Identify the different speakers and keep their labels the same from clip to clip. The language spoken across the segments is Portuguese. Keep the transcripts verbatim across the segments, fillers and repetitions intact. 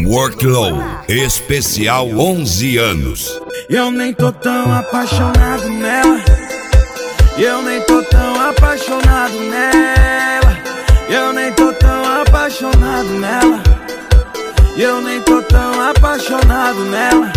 Speaker 1: Worklow, especial onze anos.
Speaker 2: Eu nem tô tão apaixonado nela. Eu nem tô tão apaixonado nela. Eu nem tô tão apaixonado nela. Eu nem tô tão apaixonado nela.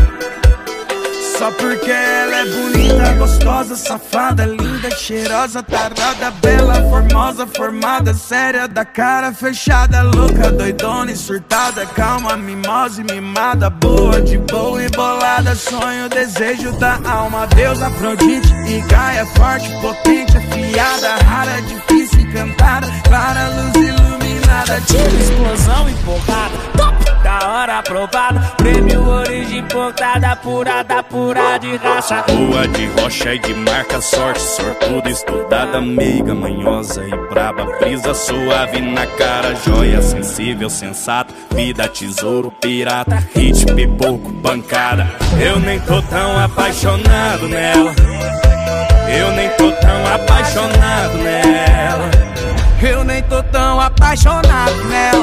Speaker 2: Só porque ela é bonita, gostosa, safada, linda, cheirosa, tarada, bela, formosa, formada, séria, da cara fechada, louca, doidona e surtada, calma, mimosa e mimada, boa, de boa e bolada, sonho, desejo da alma, Deus, Afrodite e Gaia, forte, potente, afiada, rara, difícil, encantada, clara, luz iluminada, tiro, explosão e porrada, top, da hora aprovada, prêmio origem importada, purada, pura de raça,
Speaker 3: boa de rocha e de marca, sorte, sortuda, estudada, meiga, manhosa e braba, brisa suave na cara, joia, sensível, sensata, vida, tesouro, pirata, hit, pipoco, bancada. Eu nem tô tão apaixonado nela. Eu nem tô tão apaixonado nela.
Speaker 2: Eu nem tô tão apaixonado nela.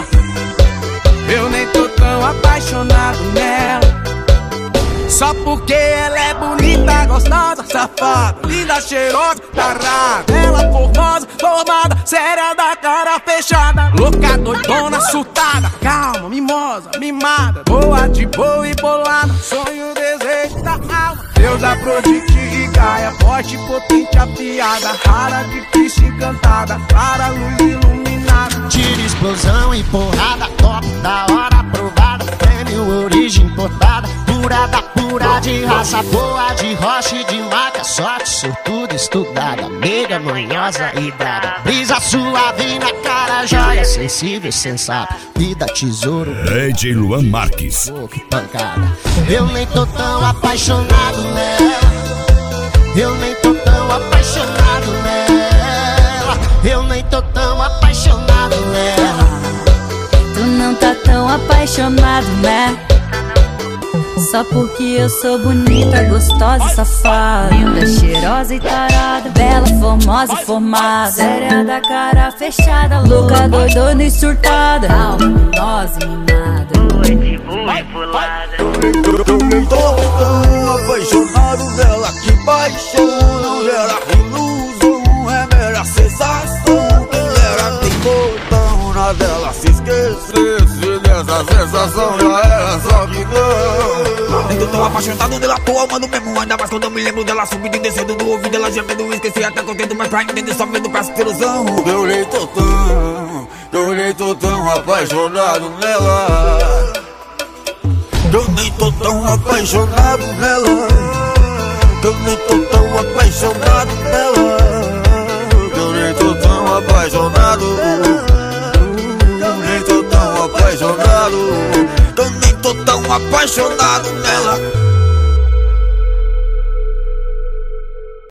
Speaker 2: Eu nem tô tão apaixonado nela. Só porque ela é bonita, gostosa, safada, linda, cheirosa, tarada, bela, formosa, formada, séria, da cara fechada, louca, doidona, surtada, calma, mimosa, mimada, boa, de boa e bolada, sonho, desejo da alma, Deus, Afrodite e Gaia, forte, potente, afiada, rara, difícil, encantada, clara, luz iluminada,
Speaker 4: tiro, explosão e porrada, top, da hora aprovada, prêmio origem importada, purada, pura de raça, boa de rocha e de marca, sorte, sortuda, estudada, meiga, manhosa e dada, brisa suave na cara, joia, sensível, sensata, vida, tesouro,
Speaker 1: D J Luan Marques.
Speaker 4: que pancada. Eu nem tô tão apaixonado nela. Eu nem tô tão apaixonado nela. Eu nem tô tão apaixonado nela.
Speaker 5: Tu não tá tão apaixonado, né? Só porque eu sou bonita, gostosa e safada, linda, cheirosa e tarada, bela, formosa e formada, séria, da cara fechada, louca, doidona e surtada, calma, mimosa e mimada, boa, de boa e bolada.
Speaker 6: Eu nem tô tão apaixonado nela, que paixão gera ilusão, é mera sensação, quem era tem botão na dela, se esquecesse dessa sensação já era só que não.
Speaker 7: Nem tô tão apaixonado dela, tô amando mesmo, ainda mais quando eu me lembro dela subindo e descendo do ouvido, ela gemendo, esqueci até que eu tento, mas pra entender só vendo pra ilusão.
Speaker 6: Eu nem tô tão, eu nem tô tão apaixonado nela. Eu nem tô tão apaixonado nela. Eu nem tô tão apaixonado nela. Eu nem tô tão apaixonado. Eu nem tô tão apaixonado.
Speaker 7: Eu nem tô tão apaixonado nela.